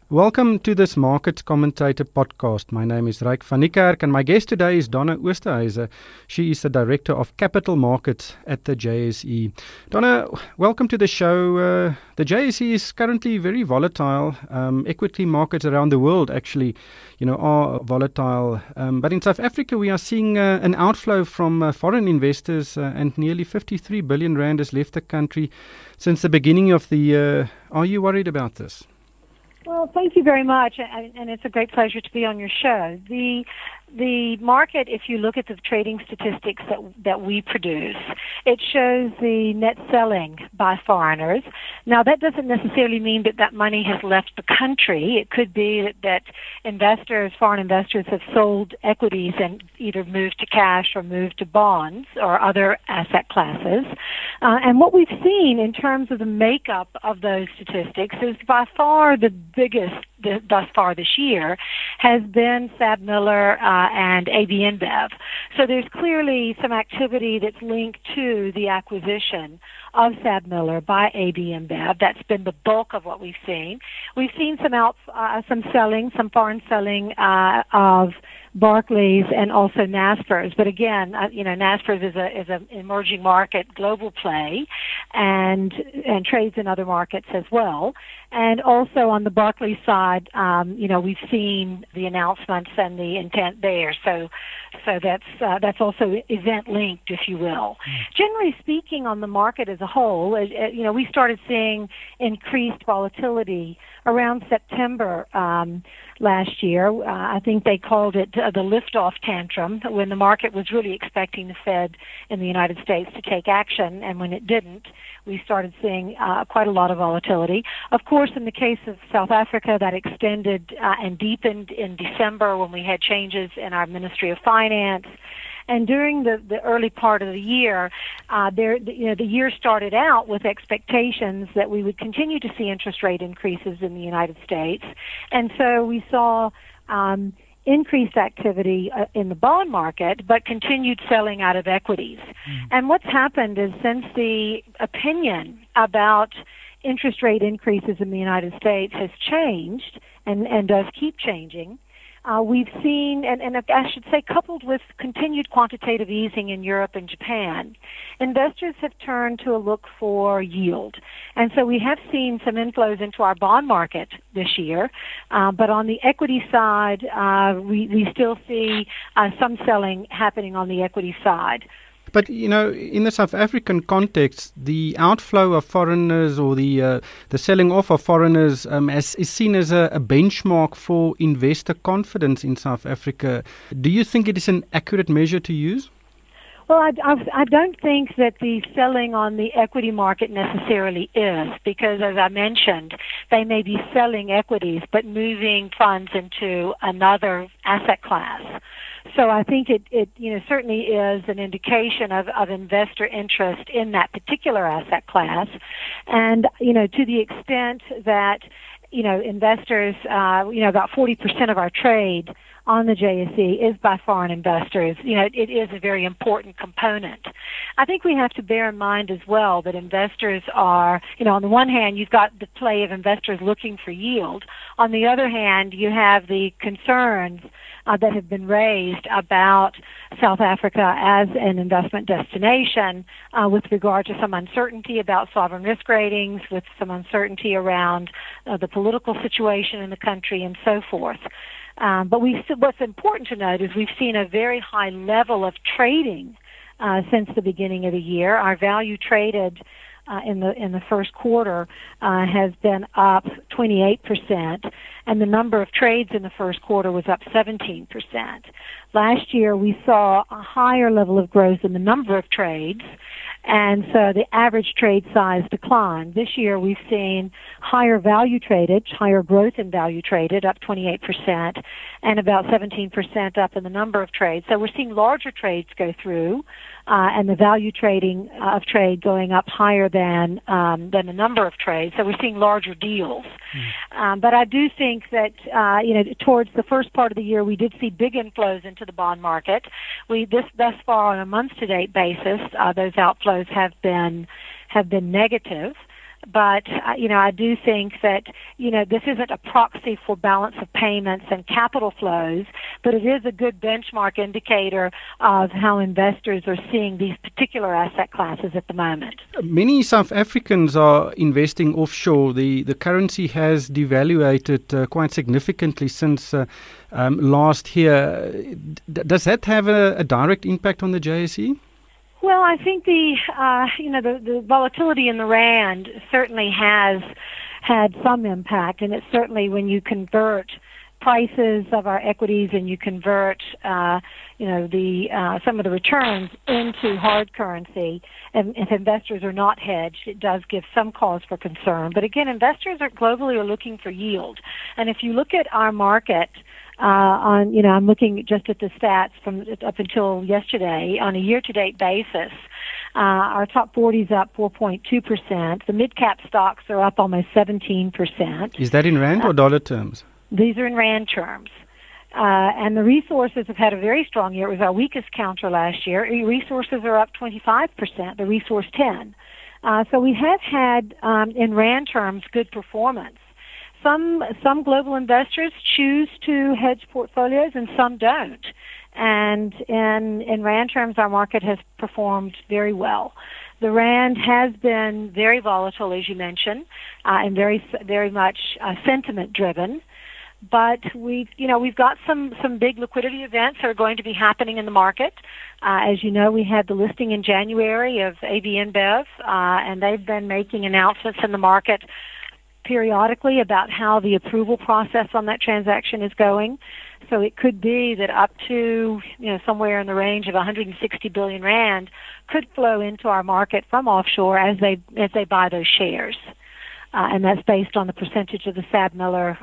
Welcome to this Market Commentator podcast. My name is Ryk van Niekerk and my guest today is Donna Oosterhuizen. She is the Director of Capital Markets at the JSE. Donna, welcome to the show. The JSE is currently very volatile. Equity markets around the world actually, are volatile. But in South Africa, we are seeing an outflow from foreign investors and nearly 53 billion rand has left the country since the beginning of the year. Are you worried about this? Well, thank you very much, and it's a great pleasure to be on your show. The market, if you look at the trading statistics that we produce, it shows the net selling by foreigners. Now, that doesn't necessarily mean that money has left the country. It could be that foreign investors have sold equities and either moved to cash or moved to bonds or other asset classes. And what we've seen in terms of the makeup of those statistics is by far the biggest thus far this year has been SABMiller and AB InBev. So there's clearly some activity that's linked to the acquisition of SABMiller by AB InBev. That's been the bulk of what we've seen. We've seen some foreign selling of Barclays and also Naspers. But again, Naspers is an emerging market global play and trades in other markets as well. And also on the Barclays side, we've seen the announcements and the intent there. So that's also event linked, if you will. Generally speaking, on the market as a whole, we started seeing increased volatility around September last year. I think they called it the liftoff tantrum, when the market was really expecting the Fed in the United States to take action, and when it didn't, we started seeing quite a lot of volatility. Of course, in the case of South Africa, that extended and deepened in December when we had changes in our Ministry of Finance. And during the early part of the year, the year started out with expectations that we would continue to see interest rate increases in the United States. And so we saw increased activity in the bond market, but continued selling out of equities. And what's happened is, since the opinion about interest rate increases in the United States has changed and does keep changing, we've seen, and I should say coupled with continued quantitative easing in Europe and Japan, investors have turned to a look for yield. And so we have seen some inflows into our bond market this year, but on the equity side, we still see some selling happening on the equity side. But, in the South African context, the outflow of foreigners or the selling off of foreigners is seen as a benchmark for investor confidence in South Africa. Do you think it is an accurate measure to use? Well, I don't think that the selling on the equity market necessarily is, because, as I mentioned, they may be selling equities but moving funds into another asset class. So I think it certainly is an indication of investor interest in that particular asset class. And, to the extent that, investors, about 40% of our trade on the JSE is by foreign investors. It is a very important component. I think we have to bear in mind as well that investors are, on the one hand, you've got the play of investors looking for yield. On the other hand, you have the concerns that have been raised about South Africa as an investment destination with regard to some uncertainty about sovereign risk ratings, with some uncertainty around the political situation in the country and so forth. But what's important to note is we've seen a very high level of trading since the beginning of the year. Our value traded in the first quarter has been up 28%, and the number of trades in the first quarter was up 17%. Last year, we saw a higher level of growth in the number of trades, and so the average trade size declined. This year, we've seen higher value traded, higher growth in value traded, up 28%, and about 17% up in the number of trades. So we're seeing larger trades go through, and the value trading of trade going up higher than the number of trades. So we're seeing larger deals. But I do think that towards the first part of the year, we did see big inflows into the bond market. Thus far on a month-to-date basis, those outflows have been negative. But, I do think that, this isn't a proxy for balance of payments and capital flows, but it is a good benchmark indicator of how investors are seeing these particular asset classes at the moment. Many South Africans are investing offshore. The currency has devaluated quite significantly since last year. Does that have a direct impact on the JSE? Well, I think the volatility in the rand certainly has had some impact, and it's certainly when you convert prices of our equities and you convert, some of the returns into hard currency, and if investors are not hedged, it does give some cause for concern. But again, investors globally are looking for yield, and if you look at our market. I'm looking just at the stats from up until yesterday on a year-to-date basis. Our top 40 is up 4.2%. The mid-cap stocks are up almost 17%. Is that in rand or dollar terms? These are in rand terms. And the resources have had a very strong year. It was our weakest counter last year. Resources are up 25%, the resource 10. So we have had, in rand terms, good performance. Some global investors choose to hedge portfolios and some don't. And in rand terms, our market has performed very well. The rand has been very volatile, as you mentioned, and very, very much sentiment driven. But we've got some big liquidity events that are going to be happening in the market. As you know, we had the listing in January of AB InBev, and they've been making announcements in the market periodically about how the approval process on that transaction is going. So it could be that up to, somewhere in the range of 160 billion rand could flow into our market from offshore as they buy those shares. And that's based on the percentage of the SABMiller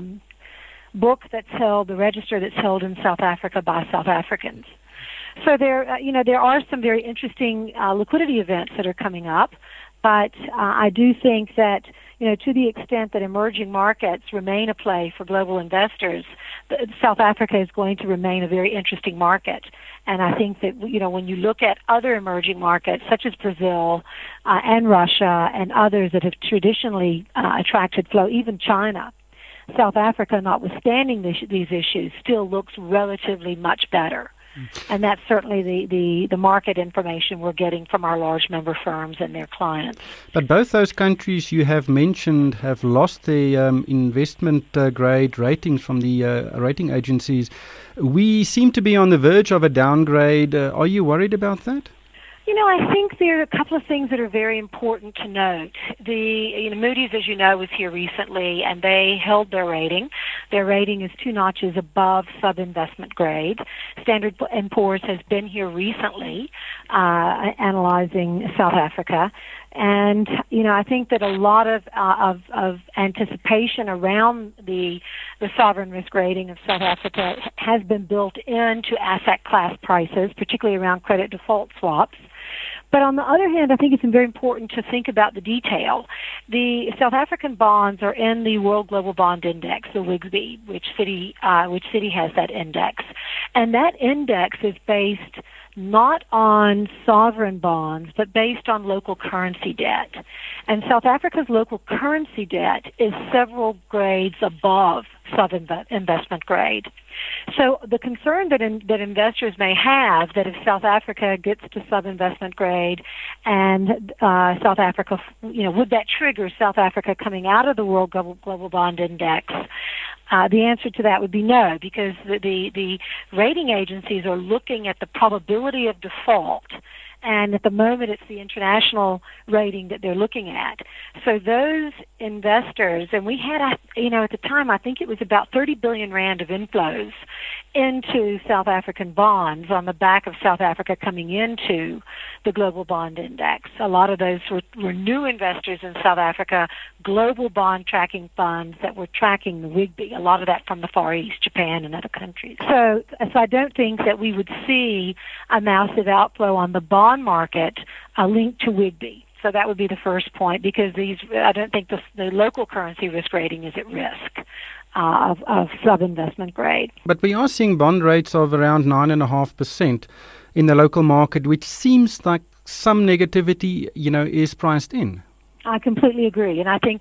book that's held, the register that's held in South Africa by South Africans. So there are some very interesting liquidity events that are coming up, but I do think that to the extent that emerging markets remain a play for global investors, South Africa is going to remain a very interesting market. And I think that, when you look at other emerging markets, such as Brazil and Russia and others that have traditionally attracted flow, even China, South Africa, notwithstanding these issues, still looks relatively much better. And that's certainly the market information we're getting from our large member firms and their clients. But both those countries you have mentioned have lost their investment grade ratings from the rating agencies. We seem to be on the verge of a downgrade. Are you worried about that? I think there are a couple of things that are very important to note. Moody's, as you know, was here recently, and they held their rating. Their rating is 2 notches above sub-investment grade. Standard & Poor's has been here recently, analyzing South Africa. And, I think that a lot of anticipation around the sovereign risk rating of South Africa has been built into asset class prices, particularly around credit default swaps. But on the other hand, I think it's very important to think about the detail. The South African bonds are in the World Global Bond Index, the WGBI, which city has that index. And that index is based not on sovereign bonds, but based on local currency debt. And South Africa's local currency debt is several grades above sub-investment grade. So the concern that investors may have that if South Africa gets to sub-investment grade and South Africa, would that trigger South Africa coming out of the World Global Bond Index? The answer to that would be no, because the rating agencies are looking at the probability of default, and at the moment it's the international rating that they're looking at. So those investors, and we had, at the time, I think it was about 30 billion rand of inflows into South African bonds on the back of South Africa coming into the Global Bond Index. A lot of those were new investors in South Africa, global bond tracking funds that were tracking the WGBI, a lot of that from the Far East, Japan and other countries. So I don't think that we would see a massive outflow on the bond market linked to WGBI. So that would be the first point, because I don't think the local currency risk rating is at risk of sub-investment grade. But we are seeing bond rates of around 9.5% in the local market, which seems like some negativity, is priced in. I completely agree, and I think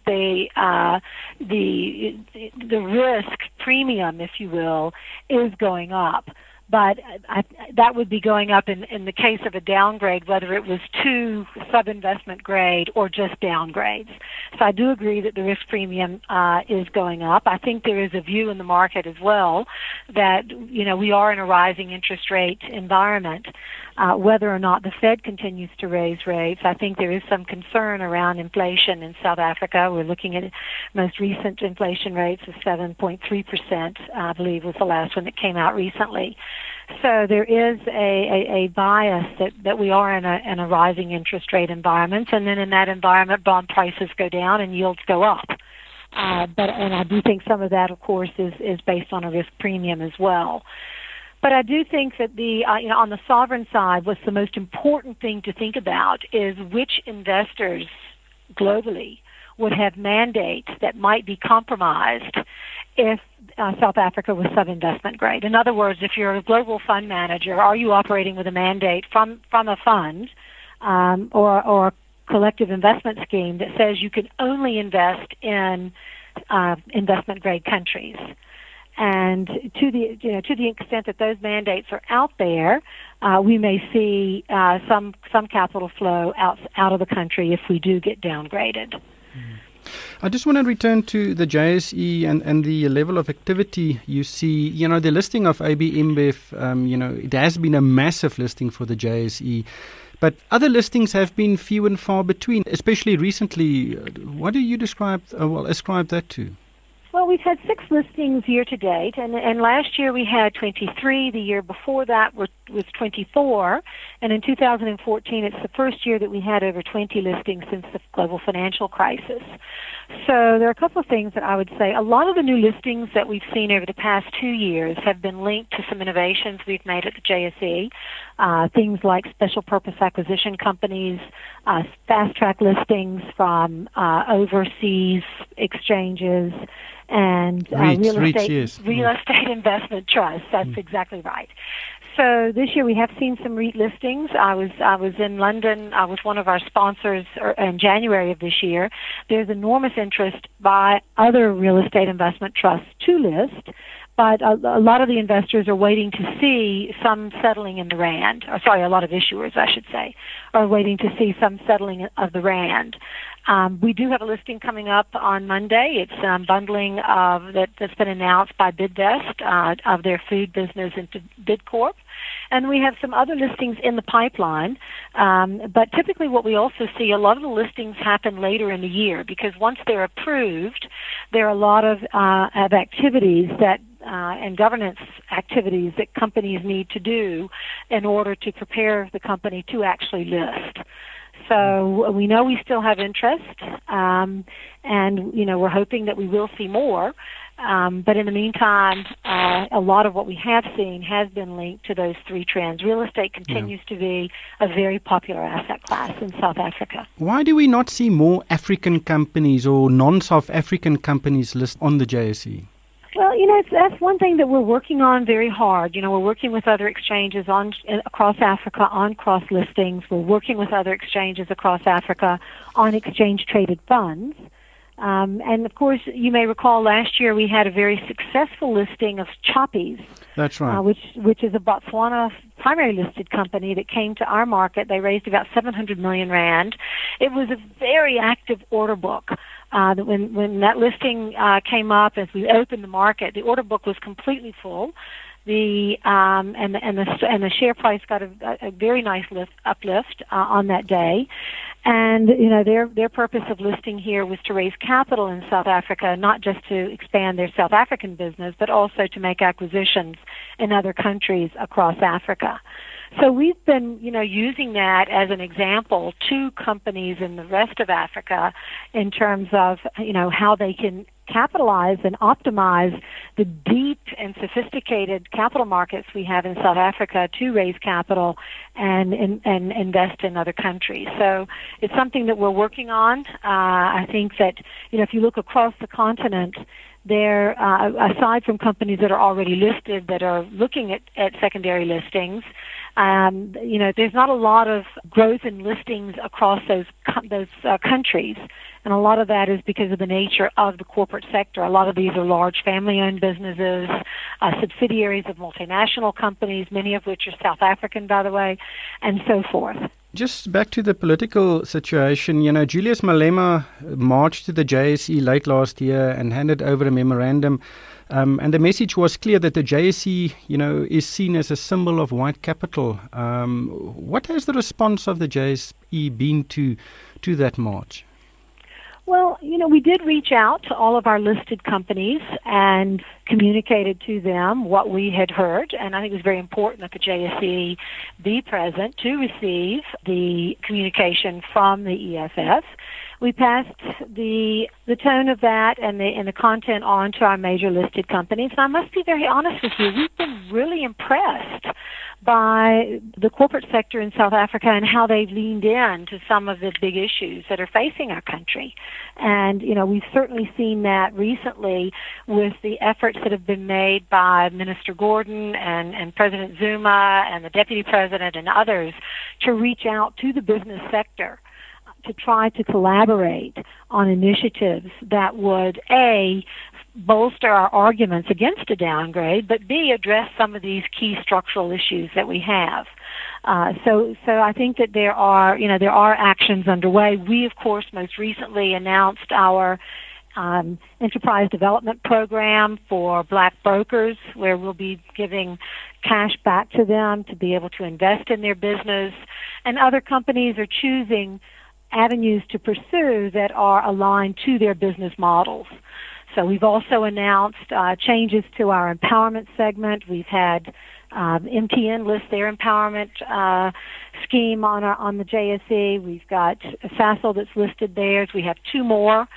the risk premium, if you will, is going up. But that would be going up in the case of a downgrade, whether it was to sub-investment grade or just downgrades. So I do agree that the risk premium is going up. I think there is a view in the market as well that, we are in a rising interest rate environment. Whether or not the Fed continues to raise rates, I think there is some concern around inflation in South Africa. We're looking at most recent inflation rates of 7.3%, I believe was the last one that came out recently. So there is a bias that we are in a rising interest rate environment, and then in that environment, bond prices go down and yields go up. And I do think some of that, of course, is based on a risk premium as well. But I do think that on the sovereign side, what's the most important thing to think about is which investors globally would have mandates that might be compromised if South Africa was sub-investment grade. In other words, if you're a global fund manager, are you operating with a mandate from a fund or a collective investment scheme that says you can only invest in investment grade countries? And to the extent that those mandates are out there, we may see some capital flow out of the country if we do get downgraded. I just want to return to the JSE and the level of activity you see. The listing of AB InBev, it has been a massive listing for the JSE. But other listings have been few and far between, especially recently. What do you ascribe that to? Well, we've had 6 listings year to date, and last year we had 23. The year before that was 24, and in 2014 it's the first year that we had over 20 listings since the global financial crisis. So there are a couple of things that I would say. A lot of the new listings that we've seen over the past 2 years have been linked to some innovations we've made at the JSE, things like special purpose acquisition companies, fast-track listings from overseas exchanges, and real estate investment trusts. That's exactly right. So this year we have seen some REIT listings. I was in London. I was one of our sponsors in January of this year. There's enormous interest by other real estate investment trusts to list, but a lot of the investors are waiting to see some settling in the rand. A lot of issuers, I should say, are waiting to see some settling of the rand. We do have a listing coming up on Monday. It's bundling that's been announced by Bidvest of their food business into Bidcorp. And we have some other listings in the pipeline. But typically what we also see, a lot of the listings happen later in the year because once they're approved, there are a lot of activities and governance activities that companies need to do in order to prepare the company to actually list. So we know we still have interest, and we're hoping that we will see more. But in the meantime, a lot of what we have seen has been linked to those 3 trends. Real estate continues to be a very popular asset class in South Africa. Why do we not see more African companies or non-South African companies list on the JSE? Well, that's one thing that we're working on very hard. We're working with other exchanges across Africa on cross listings. We're working with other exchanges across Africa on exchange-traded funds. And, of course, you may recall last year we had a very successful listing of Choppies. That's right. Which is a Botswana primary listed company that came to our market. They raised about 700 million rand. It was a very active order book. When that listing came up, as we opened the market, the order book was completely full. The share price got a very nice uplift on that day. And their purpose of listing here was to raise capital in South Africa, not just to expand their South African business, but also to make acquisitions in other countries across Africa. So we've been, using that as an example to companies in the rest of Africa in terms of, how they can capitalize and optimize the deep and sophisticated capital markets we have in South Africa to raise capital and invest in other countries. So it's something that we're working on. I think that, if you look across the continent, They're, aside from companies that are already listed that are looking at secondary listings, there's not a lot of growth in listings across those countries. And a lot of that is because of the nature of the corporate sector. A lot of these are large family-owned businesses, subsidiaries of multinational companies, many of which are South African, by the way, and so forth. Just back to the political situation, Julius Malema marched to the JSE late last year and handed over a memorandum. And the message was clear that the JSE, is seen as a symbol of white capital. What has the response of the JSE been to that march? Well, we did reach out to all of our listed companies and communicated to them what we had heard, and I think it was very important that the JSE be present to receive the communication from the EFF. We passed the tone of that and the content on to our major listed companies. And I must be very honest with you, we've been really impressed by the corporate sector in South Africa and how they've leaned in to some of the big issues that are facing our country. And, we've certainly seen that recently with the efforts that have been made by Minister Gordon and President Zuma and the Deputy President and others to reach out to the business sector to try to collaborate on initiatives that would, A, bolster our arguments against a downgrade, but B, address some of these key structural issues that we have. So I think that there are actions underway. We, of course, most recently announced our enterprise development program for black brokers, where we'll be giving cash back to them to be able to invest in their business. And other companies are choosing avenues to pursue that are aligned to their business models. So we've also announced changes to our empowerment segment. We've had MTN list their empowerment scheme on the JSE. We've got Sasol that's listed theirs. We have two more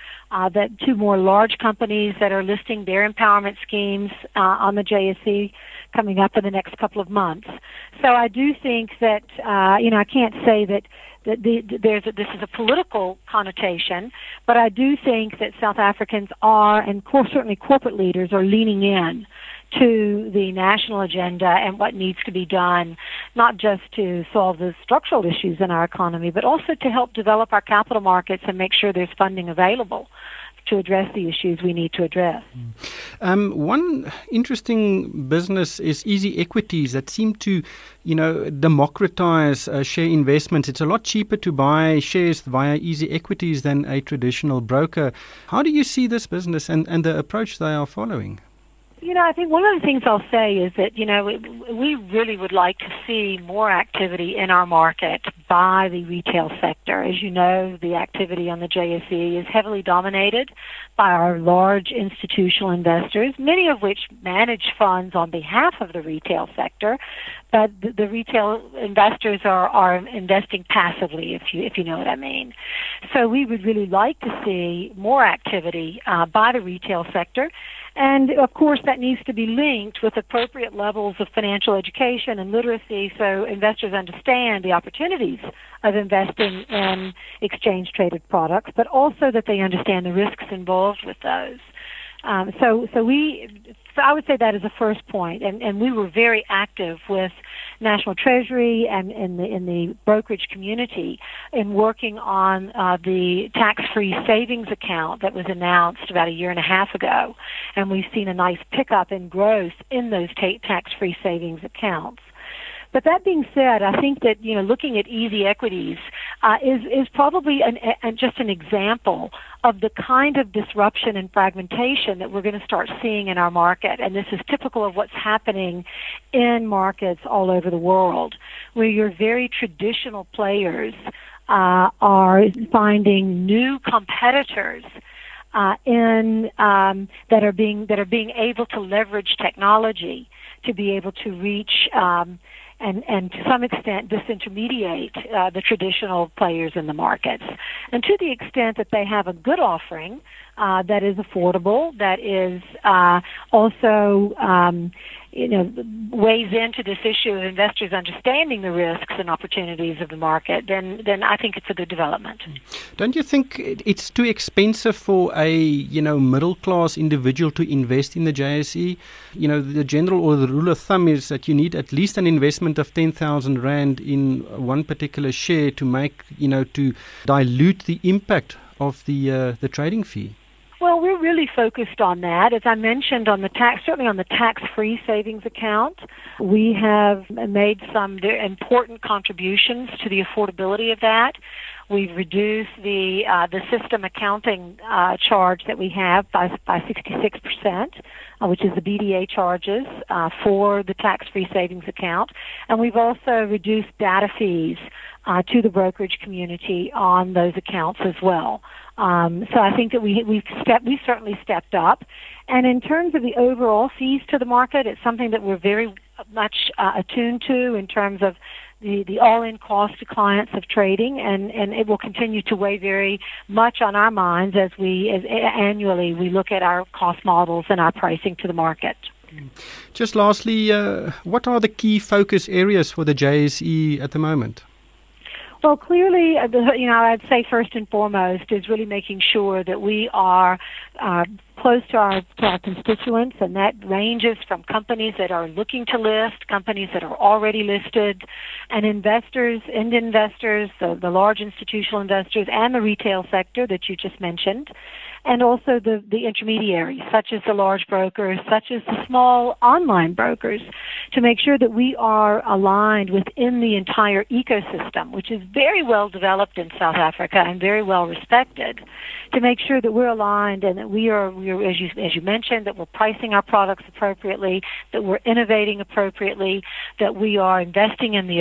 large companies that are listing their empowerment schemes on the JSE coming up in the next couple of months. So I do think that I can't say that this is a political connotation, but I do think that South Africans are, and certainly corporate leaders, are leaning in to the national agenda and what needs to be done, not just to solve the structural issues in our economy, but also to help develop our capital markets and make sure there's funding available to address the issues we need to address. One interesting business is Easy Equities that seem to, democratize share investments. It's a lot cheaper to buy shares via Easy Equities than a traditional broker. How do you see this business and the approach they are following? I think one of the things I'll say is that, we really would like to see more activity in our market by the retail sector. As you know, the activity on the JSE is heavily dominated by our large institutional investors, many of which manage funds on behalf of the retail sector, but the retail investors are investing passively, if you know what I mean. So we would really like to see more activity by the retail sector. And, of course, that needs to be linked with appropriate levels of financial education and literacy so investors understand the opportunities of investing in exchange-traded products, but also that they understand the risks involved with those. So I would say that is the first point, and we were very active with National Treasury and in the brokerage community in working on the tax-free savings account that was announced about a year and a half ago, and we've seen a nice pickup in growth in those tax-free savings accounts. But that being said, I think that looking at Easy Equities is probably just an example of the kind of disruption and fragmentation that we're going to start seeing in our market. And this is typical of what's happening in markets all over the world, where your very traditional players are finding new competitors that are being able to leverage technology to be able to reach and to some extent disintermediate the traditional players in the markets. And to the extent that they have a good offering that is affordable, that is also weighs into this issue of investors understanding the risks and opportunities of the market, then I think it's a good development. Don't you think it's too expensive for a middle class individual to invest in the JSE? The general or the rule of thumb is that you need at least an investment of 10,000 Rand in one particular share to make to dilute the impact of the trading fee. Well, we're really focused on that. As I mentioned, certainly on the tax-free savings account, we have made some important contributions to the affordability of that. We've reduced the system accounting charge that we have by 66%, which is the BDA charges for the tax-free savings account, and we've also reduced data fees to the brokerage community on those accounts as well. So I think that we've certainly stepped up. And in terms of the overall fees to the market, it's something that we're very much attuned to in terms of the all-in cost to clients of trading, and it will continue to weigh very much on our minds as annually we look at our cost models and our pricing to the market. Just lastly, what are the key focus areas for the JSE at the moment? Well, clearly, I'd say first and foremost is really making sure that we are close to our constituents, and that ranges from companies that are looking to list, companies that are already listed, and investors, the large institutional investors, and the retail sector that you just mentioned, and also the intermediaries, such as the large brokers, such as the small online brokers, to make sure that we are aligned within the entire ecosystem, which is very well developed in South Africa and very well respected, to make sure that we're aligned and that we are, as you mentioned, that we're pricing our products appropriately, that we're innovating appropriately, that we are investing in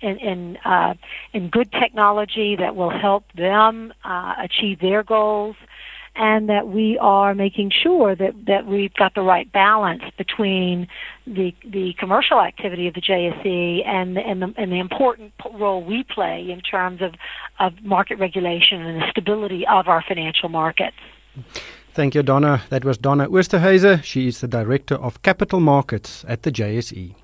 good technology that will help them achieve their goals, and that we are making sure that we've got the right balance between the commercial activity of the JSE and the important role we play in terms of market regulation and the stability of our financial markets. Thank you, Donna. That was Donna Oosterhuizen. She is the Director of Capital Markets at the JSE.